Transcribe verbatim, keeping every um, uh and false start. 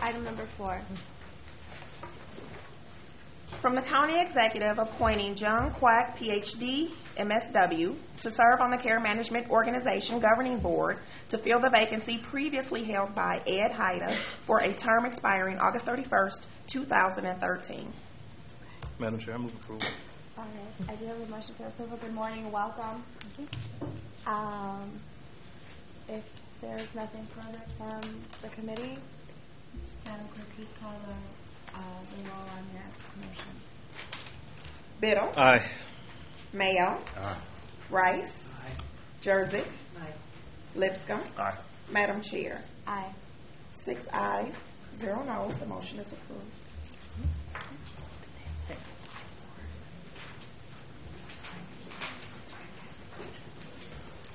Item number four. From the County Executive appointing John Quack, P H D, M S W, to serve on the Care Management Organization Governing Board to fill the vacancy previously held by Ed Haida for a term expiring August thirty-first, two thousand thirteen. Madam Chair, I move approval. All right. I do have a motion for approval. Good morning and welcome. Thank you. Um, if there is nothing further from the committee, Madam Clerk, please call the, uh, the roll on that motion. Biddle. Aye. Mayo. Aye. Rice. Aye. Jersey. Aye. Lipscomb. Aye. Madam Chair. Aye. Six ayes, zero noes. The motion is approved.